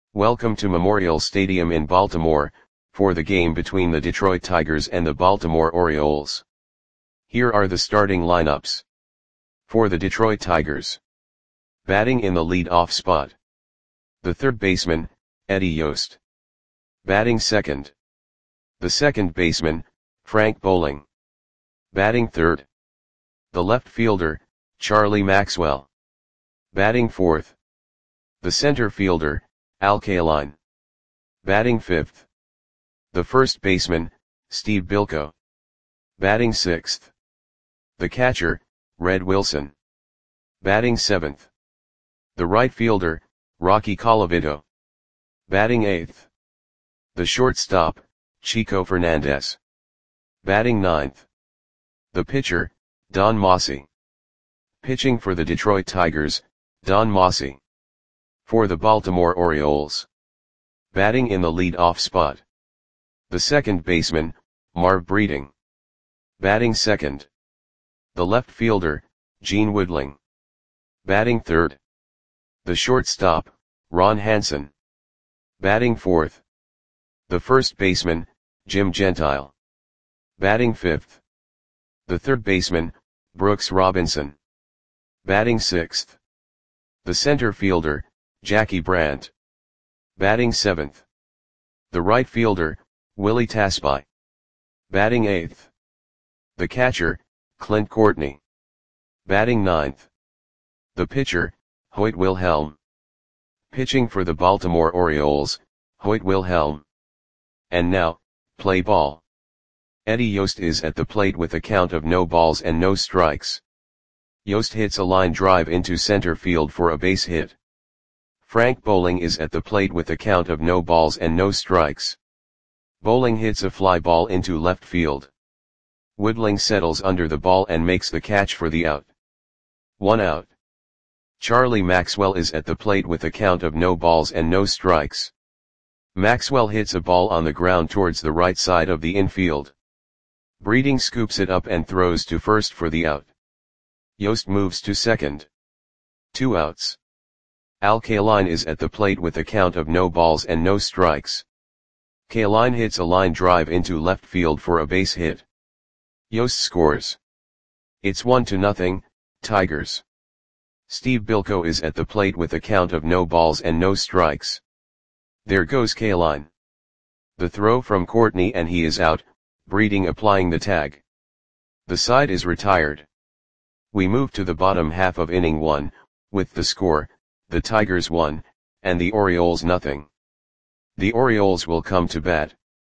Welcome to Memorial Stadium in Baltimore, for the game between the Detroit Tigers and the Baltimore Orioles. Here are the starting lineups. For the Detroit Tigers. Batting in the lead-off spot. The third baseman, Eddie Yost. Batting second. The second baseman, Frank Bowling. Batting third. The left fielder, Charlie Maxwell. Batting fourth. The center fielder, Al Kaline. Batting fifth. The first baseman, Steve Bilko. Batting sixth. The catcher, Red Wilson. Batting seventh. The right fielder, Rocky Colavito. Batting eighth. The shortstop, Chico Fernandez. Batting ninth. The pitcher, Don Mossi. Pitching for the Detroit Tigers, Don Mossi. For the Baltimore Orioles. Batting in the lead-off spot. The second baseman, Marv Breeding. Batting second. The left fielder, Gene Woodling. Batting third. The shortstop, Ron Hansen. Batting fourth. The first baseman, Jim Gentile. Batting fifth. The third baseman, Brooks Robinson. Batting sixth. The center fielder, Jackie Brandt. Batting seventh. The right fielder, Willie Tasby. Batting eighth. The catcher, Clint Courtney. Batting ninth. The pitcher, Hoyt Wilhelm. Pitching for the Baltimore Orioles, Hoyt Wilhelm. And now, play ball. Eddie Yost is at the plate with a count of no balls and no strikes. Yost hits a line drive into center field for a base hit. Frank Bowling is at the plate with a count of no balls and no strikes. Bowling hits a fly ball into left field. Woodling settles under the ball and makes the catch for the out. 1 out. Charlie Maxwell is at the plate with a count of no balls and no strikes. Maxwell hits a ball on the ground towards the right side of the infield. Breeding scoops it up and throws to first for the out. Yost moves to second. 2 outs. Al Kaline is at the plate with a count of no balls and no strikes. Kaline hits a line drive into left field for a base hit. Yost scores. It's 1-0, Tigers. Steve Bilko is at the plate with a count of no balls and no strikes. There goes Kaline. The throw from Courtney and he is out, Breeding applying the tag. The side is retired. We move to the bottom half of inning 1, with the score, the Tigers 1, and the Orioles nothing. The Orioles will come to bat.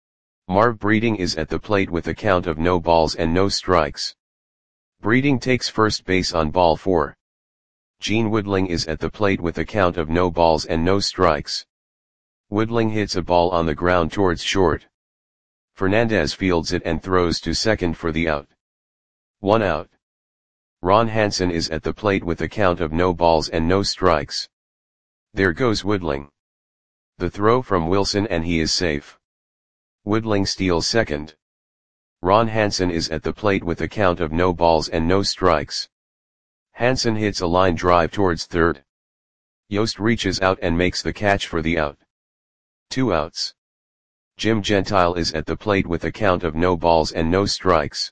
Marv Breeding is at the plate with a count of no balls and no strikes. Breeding takes first base on ball 4. Gene Woodling is at the plate with a count of no balls and no strikes. Woodling hits a ball on the ground towards short. Fernandez fields it and throws to second for the out. 1 out. Ron Hansen is at the plate with a count of no balls and no strikes. There goes Woodling. The throw from Wilson and he is safe. Woodling steals second. Ron Hansen is at the plate with a count of no balls and no strikes. Hansen hits a line drive towards third. Yost reaches out and makes the catch for the out. 2 outs. Jim Gentile is at the plate with a count of no balls and no strikes.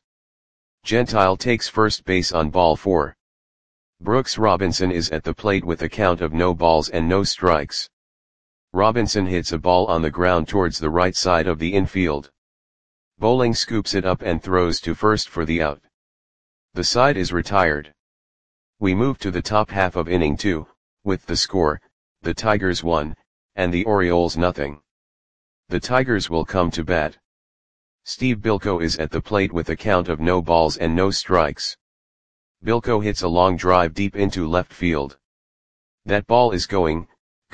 Gentile takes first base on ball 4. Brooks Robinson is at the plate with a count of no balls and no strikes. Robinson hits a ball on the ground towards the right side of the infield. Bowling scoops it up and throws to first for the out. The side is retired. We move to the top half of inning 2, with the score, the Tigers 1, and the Orioles nothing. The Tigers will come to bat. Steve Bilko is at the plate with a count of no balls and no strikes. Bilko hits a long drive deep into left field. That ball is gone.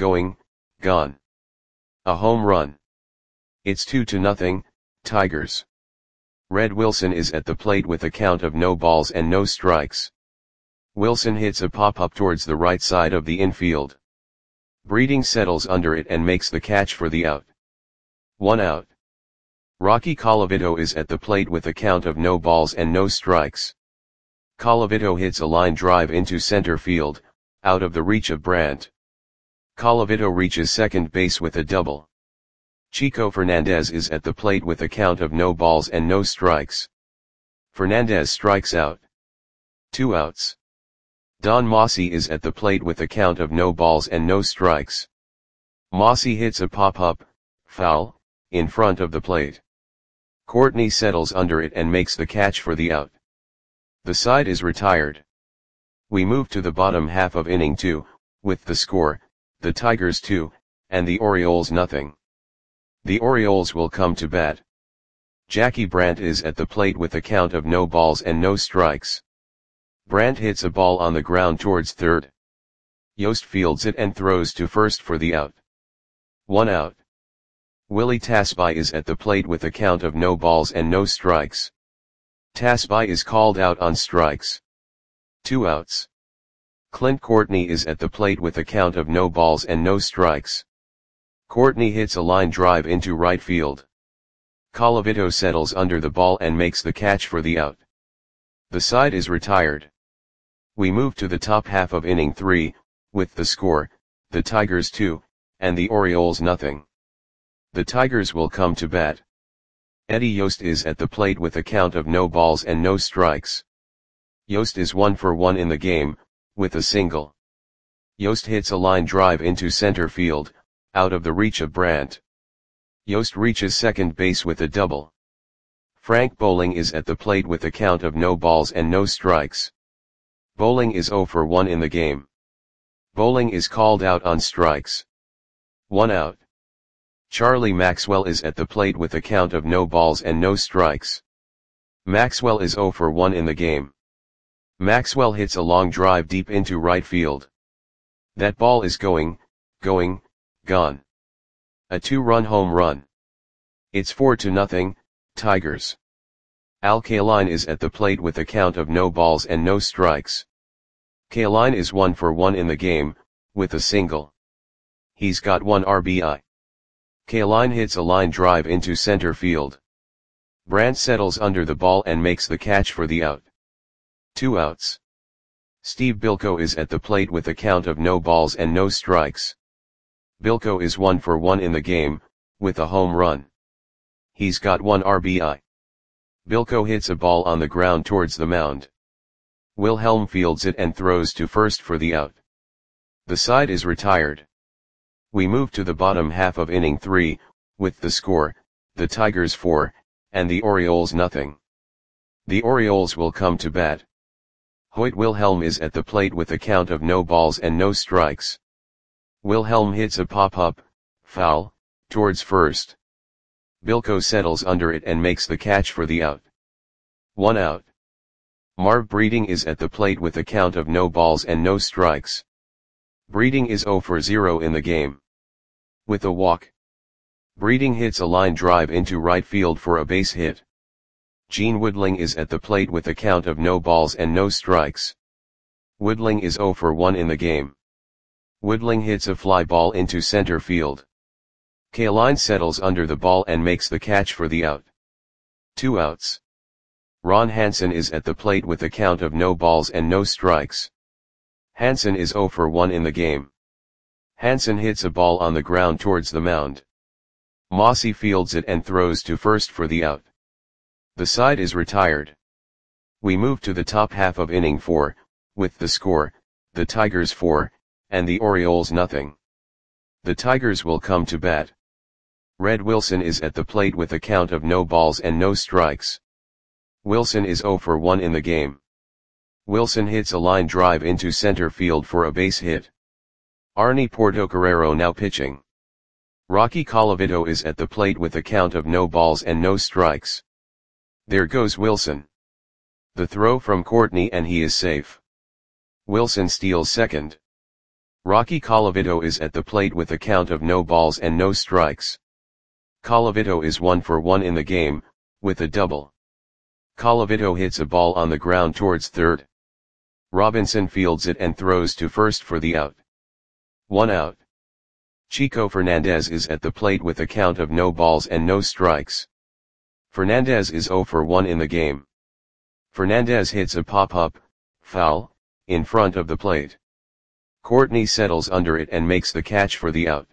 A home run. It's 2-0, Tigers. Red Wilson is at the plate with a count of no balls and no strikes. Wilson hits a pop-up towards the right side of the infield. Breeding settles under it and makes the catch for the out. 1 out. Rocky Colavito is at the plate with a count of no balls and no strikes. Colavito hits a line drive into center field, out of the reach of Brandt. Colavito reaches second base with a double. Chico Fernandez is at the plate with a count of no balls and no strikes. Fernandez strikes out. 2 outs. Don Mossy is at the plate with a count of no balls and no strikes. Mossy hits a pop-up, foul, in front of the plate. Courtney settles under it and makes the catch for the out. The side is retired. We move to the bottom half of inning 2, with the score, the Tigers 2, and the Orioles nothing. The Orioles will come to bat. Jackie Brandt is at the plate with a count of no balls and no strikes. Brandt hits a ball on the ground towards third. Yost fields it and throws to first for the out. 1 out. Willie Tasby is at the plate with a count of no balls and no strikes. Tasby is called out on strikes. 2 outs. Clint Courtney is at the plate with a count of no balls and no strikes. Courtney hits a line drive into right field. Colavito settles under the ball and makes the catch for the out. The side is retired. We move to the top half of inning 3, with the score, the Tigers 2, and the Orioles nothing. The Tigers will come to bat. Eddie Yost is at the plate with a count of no balls and no strikes. Yost is 1 for 1 in the game, with a single. Yost hits a line drive into center field, out of the reach of Brandt. Yost reaches second base with a double. Frank Bowling is at the plate with a count of no balls and no strikes. Bowling is 0 for 1 in the game. Bowling is called out on strikes. 1 out. Charlie Maxwell is at the plate with a count of no balls and no strikes. Maxwell is 0 for 1 in the game. Maxwell hits a long drive deep into right field. That ball is gone. A 2-run home run. It's 4-0, Tigers. Al Kaline is at the plate with a count of no balls and no strikes. Kaline is 1 for 1 in the game, with a single. He's got 1 RBI. Kaline hits a line drive into center field. Brandt settles under the ball and makes the catch for the out. 2 outs. Steve Bilko is at the plate with a count of no balls and no strikes. Bilko is 1 for 1 in the game, with a home run. He's got 1 RBI. Bilko hits a ball on the ground towards the mound. Wilhelm fields it and throws to first for the out. The side is retired. We move to the bottom half of inning 3, with the score, the Tigers 4, and the Orioles nothing. The Orioles will come to bat. Hoyt Wilhelm is at the plate with a count of no balls and no strikes. Wilhelm hits a pop-up, foul, towards first. Bilko settles under it and makes the catch for the out. 1 out. Marv Breeding is at the plate with a count of no balls and no strikes. Breeding is 0 for 0 in the game. With a walk. Breeding hits a line drive into right field for a base hit. Gene Woodling is at the plate with a count of no balls and no strikes. Woodling is 0 for 1 in the game. Woodling hits a fly ball into center field. Kaline settles under the ball and makes the catch for the out. 2 outs. Ron Hansen is at the plate with a count of no balls and no strikes. Hansen is 0 for 1 in the game. Hansen hits a ball on the ground towards the mound. Mossy fields it and throws to first for the out. The side is retired. We move to the top half of inning 4, with the score, the Tigers 4, and the Orioles nothing. The Tigers will come to bat. Red Wilson is at the plate with a count of no balls and no strikes. Wilson is 0 for 1 in the game. Wilson hits a line drive into center field for a base hit. Arnie Portocarrero now pitching. Rocky Colavito is at the plate with a count of no balls and no strikes. There goes Wilson. The throw from Courtney and he is safe. Wilson steals second. Rocky Colavito is at the plate with a count of no balls and no strikes. Colavito is 1 for 1 in the game, with a double. Colavito hits a ball on the ground towards third. Robinson fields it and throws to first for the out. 1 out. Chico Fernandez is at the plate with a count of no balls and no strikes. Fernandez is 0 for 1 in the game. Fernandez hits a pop-up, foul, in front of the plate. Courtney settles under it and makes the catch for the out.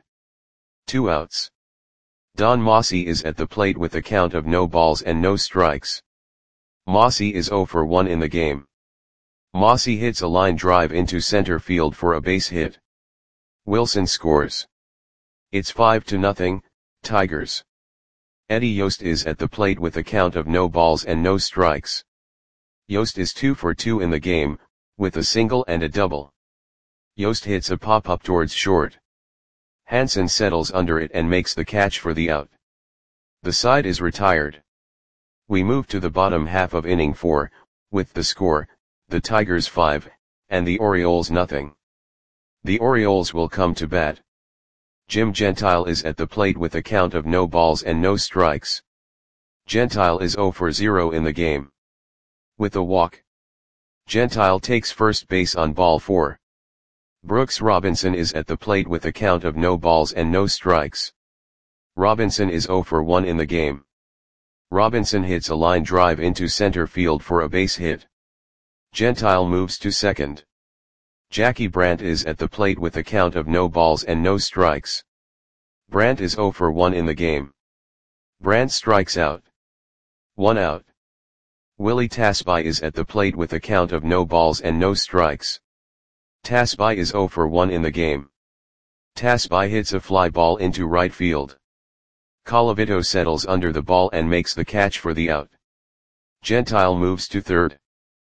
2 outs. Don Mossy is at the plate with a count of no balls and no strikes. Mossy is 0 for 1 in the game. Mossy hits a line drive into center field for a base hit. Wilson scores. It's 5-0, Tigers. Eddie Yost is at the plate with a count of no balls and no strikes. Yost is 2 for 2 in the game, with a single and a double. Yost hits a pop-up towards short. Hansen settles under it and makes the catch for the out. The side is retired. We move to the bottom half of inning 4, with the score, the Tigers 5, and the Orioles nothing. The Orioles will come to bat. Jim Gentile is at the plate with a count of no balls and no strikes. Gentile is 0 for 0 in the game. With a walk. Gentile takes first base on ball 4. Brooks Robinson is at the plate with a count of no balls and no strikes. Robinson is 0 for 1 in the game. Robinson hits a line drive into center field for a base hit. Gentile moves to second. Jackie Brandt is at the plate with a count of no balls and no strikes. Brandt is 0 for 1 in the game. Brandt strikes out. 1 out. Willie Tasby is at the plate with a count of no balls and no strikes. Tasby is 0 for 1 in the game. Tasby hits a fly ball into right field. Colavito settles under the ball and makes the catch for the out. Gentile moves to third.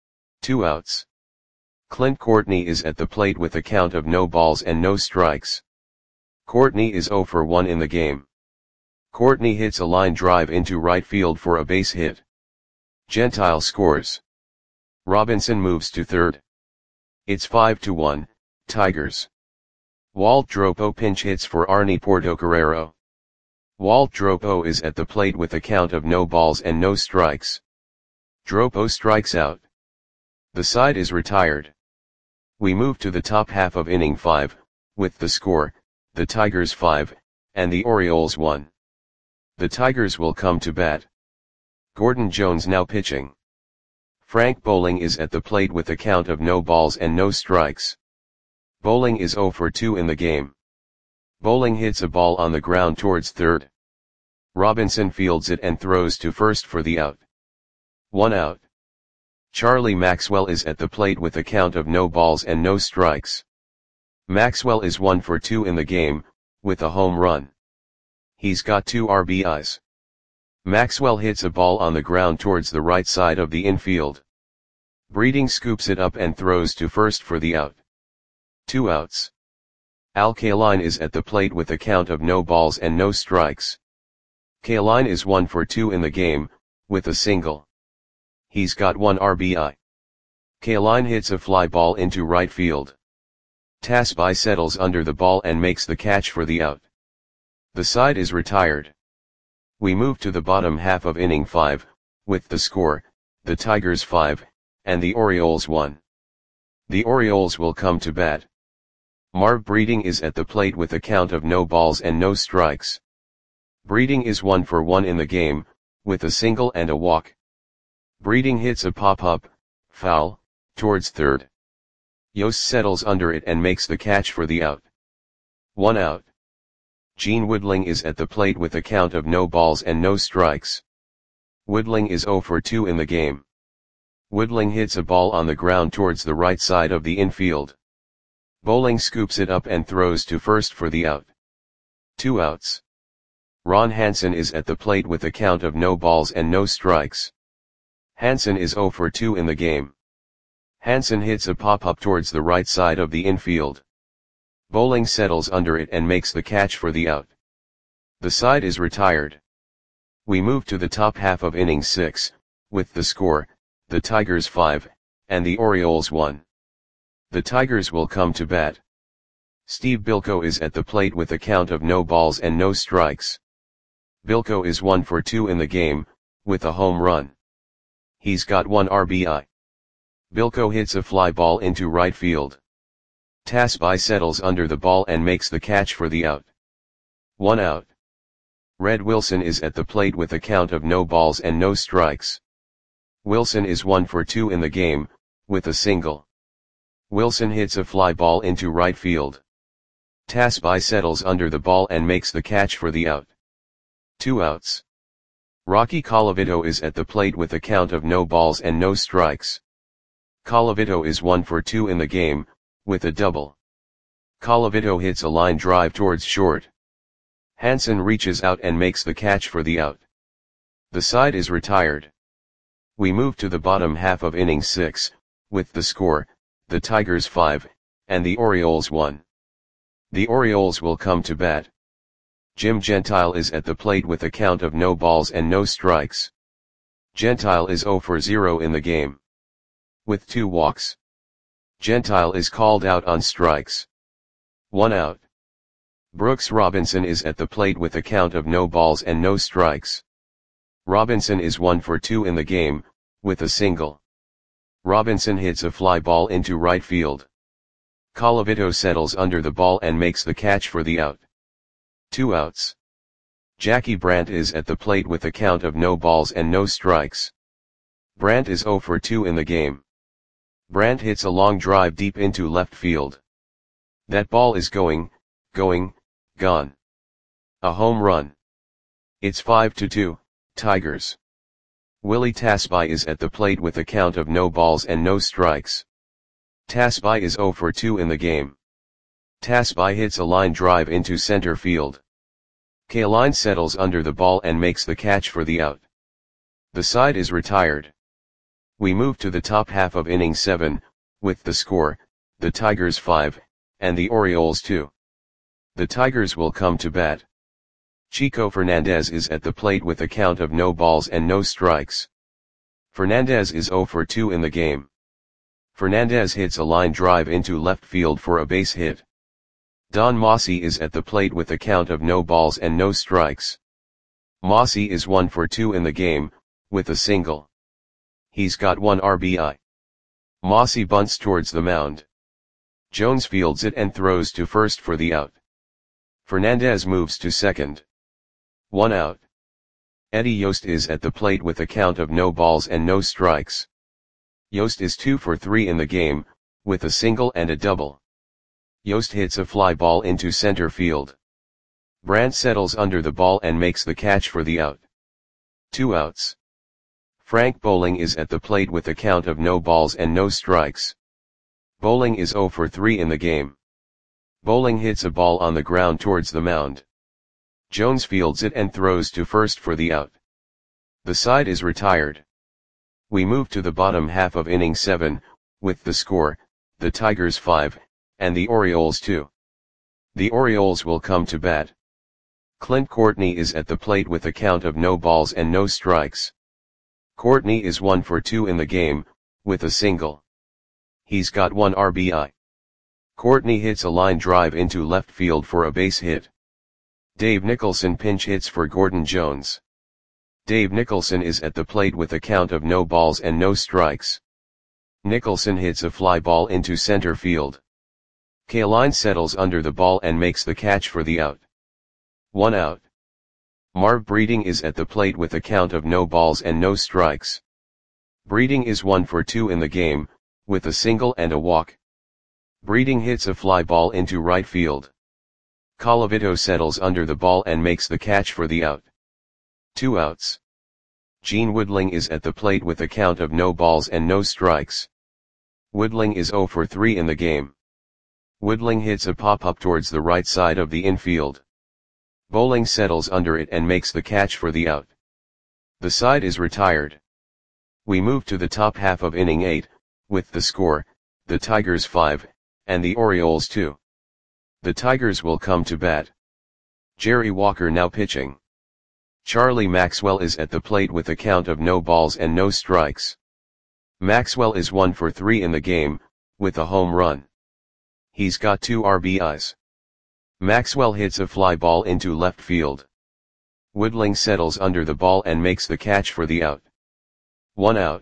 2 outs. Clint Courtney is at the plate with a count of no balls and no strikes. Courtney is 0 for 1 in the game. Courtney hits a line drive into right field for a base hit. Gentile scores. Robinson moves to third. It's 5-1, Tigers. Walt Dropo pinch hits for Arnie Portocarrero. Walt Dropo is at the plate with a count of no balls and no strikes. Dropo strikes out. The side is retired. We move to the top half of inning 5, with the score, the Tigers 5, and the Orioles 1. The Tigers will come to bat. Gordon Jones now pitching. Frank Bowling is at the plate with a count of no balls and no strikes. Bowling is 0 for 2 in the game. Bowling hits a ball on the ground towards third. Robinson fields it and throws to first for the out. 1 out. Charlie Maxwell is at the plate with a count of no balls and no strikes. Maxwell is 1 for 2 in the game, with a home run. He's got 2 RBIs. Maxwell hits a ball on the ground towards the right side of the infield. Breeding scoops it up and throws to first for the out. 2 outs. Al Kaline is at the plate with a count of no balls and no strikes. Kaline is 1 for 2 in the game, with a single. He's got 1 RBI. Kaline hits a fly ball into right field. Tasby settles under the ball and makes the catch for the out. The side is retired. We move to the bottom half of inning 5, with the score, the Tigers 5, and the Orioles 1. The Orioles will come to bat. Marv Breeding is at the plate with a count of no balls and no strikes. Breeding is 1 for 1 in the game, with a single and a walk. Breeding hits a pop-up, foul, towards third. Yost settles under it and makes the catch for the out. 1 out. Gene Woodling is at the plate with a count of no balls and no strikes. Woodling is 0 for 2 in the game. Woodling hits a ball on the ground towards the right side of the infield. Bowling scoops it up and throws to first for the out. 2 outs. Ron Hansen is at the plate with a count of no balls and no strikes. Hansen is 0 for 2 in the game. Hansen hits a pop-up towards the right side of the infield. Bowling settles under it and makes the catch for the out. The side is retired. We move to the top half of inning 6, with the score, the Tigers 5, and the Orioles 1. The Tigers will come to bat. Steve Bilko is at the plate with a count of no balls and no strikes. Bilko is 1 for 2 in the game, with a home run. He's got 1 RBI. Bilko hits a fly ball into right field. Tasby settles under the ball and makes the catch for the out. 1 out. Red Wilson is at the plate with a count of no balls and no strikes. Wilson is 1 for 2 in the game, with a single. Wilson hits a fly ball into right field. Tasby settles under the ball and makes the catch for the out. 2 outs. Rocky Colavito is at the plate with a count of no balls and no strikes. Colavito is 1 for 2 in the game, with a double. Colavito hits a line drive towards short. Hansen reaches out and makes the catch for the out. The side is retired. We move to the bottom half of inning 6, with the score, the Tigers 5, and the Orioles 1. The Orioles will come to bat. Jim Gentile is at the plate with a count of no balls and no strikes. Gentile is 0 for 0 in the game, with 2 walks. Gentile is called out on strikes. 1 out. Brooks Robinson is at the plate with a count of no balls and no strikes. Robinson is 1 for 2 in the game, with a single. Robinson hits a fly ball into right field. Colavito settles under the ball and makes the catch for the out. 2 outs. Jackie Brandt is at the plate with a count of no balls and no strikes. Brandt is 0 for 2 in the game. Brandt hits a long drive deep into left field. That ball is gone. A home run. It's 5-2, Tigers. Willie Tasby is at the plate with a count of no balls and no strikes. Tasby is 0 for 2 in the game. Tasby hits a line drive into center field. Kaline settles under the ball and makes the catch for the out. The side is retired. We move to the top half of inning 7, with the score, the Tigers 5, and the Orioles 2. The Tigers will come to bat. Chico Fernandez is at the plate with a count of no balls and no strikes. Fernandez is 0 for 2 in the game. Fernandez hits a line drive into left field for a base hit. Don Mossy is at the plate with a count of no balls and no strikes. Mossy is 1 for 2 in the game, with a single. He's got 1 RBI. Mossy bunts towards the mound. Jones fields it and throws to first for the out. Fernandez moves to second. 1 out. Eddie Yost is at the plate with a count of no balls and no strikes. Yost is 2 for 3 in the game, with a single and a double. Yost hits a fly ball into center field. Brandt settles under the ball and makes the catch for the out. 2 outs. Frank Bowling is at the plate with a count of no balls and no strikes. Bowling is 0 for 3 in the game. Bowling hits a ball on the ground towards the mound. Jones fields it and throws to first for the out. The side is retired. We move to the bottom half of inning 7, with the score, the Tigers 5, and the Orioles 2. The Orioles will come to bat. Clint Courtney is at the plate with a count of no balls and no strikes. Courtney is 1 for 2 in the game, with a single. He's got 1 RBI. Courtney hits a line drive into left field for a base hit. Dave Nicholson pinch hits for Gordon Jones. Dave Nicholson is at the plate with a count of no balls and no strikes. Nicholson hits a fly ball into center field. Kaline settles under the ball and makes the catch for the out. 1 out. Marv Breeding is at the plate with a count of no balls and no strikes. Breeding is 1 for 2 in the game, with a single and a walk. Breeding hits a fly ball into right field. Colavito settles under the ball and makes the catch for the out. 2 outs. Gene Woodling is at the plate with a count of no balls and no strikes. Woodling is 0 for 3 in the game. Woodling hits a pop-up towards the right side of the infield. Bowling settles under it and makes the catch for the out. The side is retired. We move to the top half of inning 8, with the score, the Tigers 5, and the Orioles 2. The Tigers will come to bat. Jerry Walker now pitching. Charlie Maxwell is at the plate with a count of no balls and no strikes. Maxwell is 1 for 3 in the game, with a home run. He's got 2 RBIs. Maxwell hits a fly ball into left field. Woodling settles under the ball and makes the catch for the out. 1 out.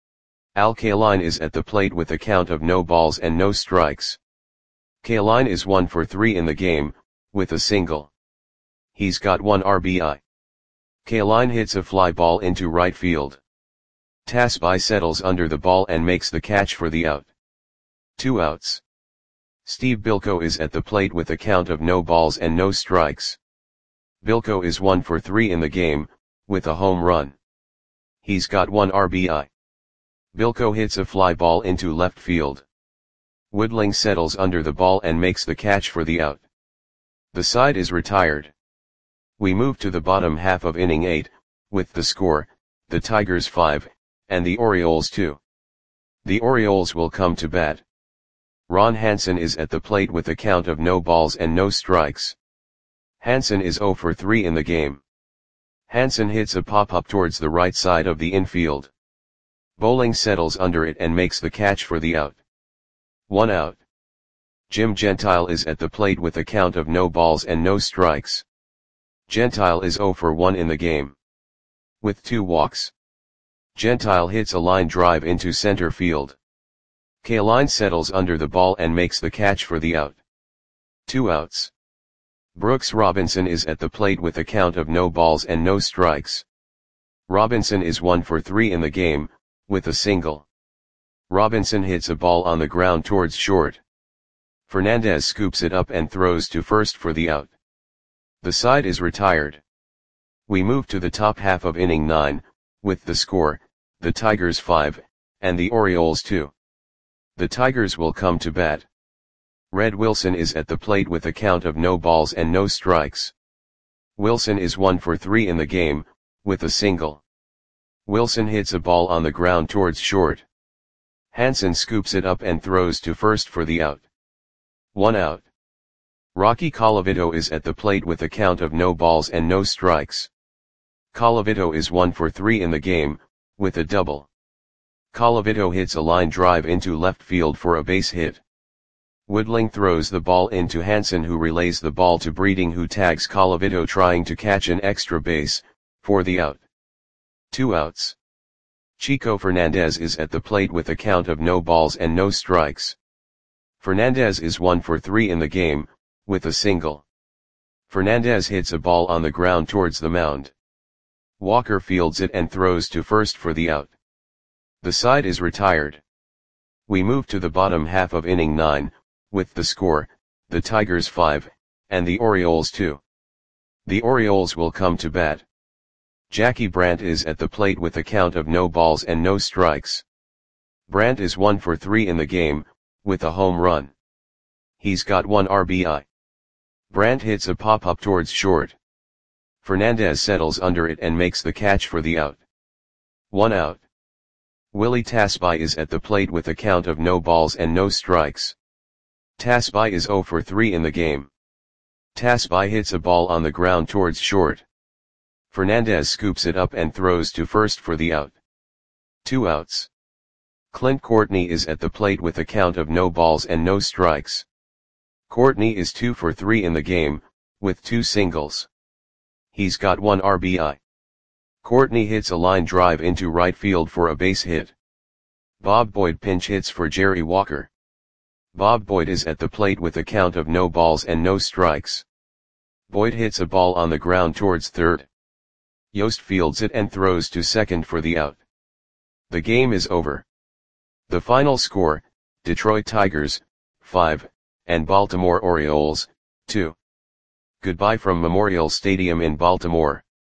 Al Kaline is at the plate with a count of no balls and no strikes. Kaline is 1 for 3 in the game, with a single. He's got 1 RBI. Kaline hits a fly ball into right field. Tasby settles under the ball and makes the catch for the out. 2 outs. Steve Bilko is at the plate with a count of no balls and no strikes. Bilko is 1 for 3 in the game, with a home run. He's got 1 RBI. Bilko hits a fly ball into left field. Woodling settles under the ball and makes the catch for the out. The side is retired. We move to the bottom half of inning 8, with the score, the Tigers 5, and the Orioles 2. The Orioles will come to bat. Ron Hansen is at the plate with a count of no balls and no strikes. Hansen is 0 for 3 in the game. Hansen hits a pop-up towards the right side of the infield. Bowling settles under it and makes the catch for the out. 1 out. Jim Gentile is at the plate with a count of no balls and no strikes. Gentile is 0 for 1 in the game. With 2 walks. Gentile hits a line drive into center field. Kaline settles under the ball and makes the catch for the out. 2 outs. Brooks Robinson is at the plate with a count of no balls and no strikes. Robinson is 1 for 3 in the game, with a single. Robinson hits a ball on the ground towards short. Fernandez scoops it up and throws to first for the out. The side is retired. We move to the top half of inning 9, with the score, the Tigers 5, and the Orioles 2. The Tigers will come to bat. Red Wilson is at the plate with a count of no balls and no strikes. Wilson is 1 for 3 in the game, with a single. Wilson hits a ball on the ground towards short. Hansen scoops it up and throws to first for the out. 1 out. Rocky Colavito is at the plate with a count of no balls and no strikes. Colavito is 1 for 3 in the game, with a double. Colavito hits a line drive into left field for a base hit. Woodling throws the ball into Hansen, who relays the ball to Breeding, who tags Colavito trying to catch an extra base, for the out. 2 outs. Chico Fernandez is at the plate with a count of no balls and no strikes. Fernandez is 1 for 3 in the game, with a single. Fernandez hits a ball on the ground towards the mound. Walker fields it and throws to first for the out. The side is retired. We move to the bottom half of inning 9, with the score, the Tigers 5, and the Orioles 2. The Orioles will come to bat. Jackie Brandt is at the plate with a count of no balls and no strikes. Brandt is 1 for 3 in the game, with a home run. He's got 1 RBI. Brandt hits a pop-up towards short. Fernandez settles under it and makes the catch for the out. 1 out. Willie Tasby is at the plate with a count of no balls and no strikes. Tasby is 0 for 3 in the game. Tasby hits a ball on the ground towards short. Fernandez scoops it up and throws to first for the out. 2 outs. Clint Courtney is at the plate with a count of no balls and no strikes. Courtney is 2 for 3 in the game, with 2 singles. He's got 1 RBI. Courtney hits a line drive into right field for a base hit. Bob Boyd pinch hits for Jerry Walker. Bob Boyd is at the plate with a count of no balls and no strikes. Boyd hits a ball on the ground towards third. Yost fields it and throws to second for the out. The game is over. The final score, Detroit Tigers, 5, and Baltimore Orioles, 2. Goodbye from Memorial Stadium in Baltimore.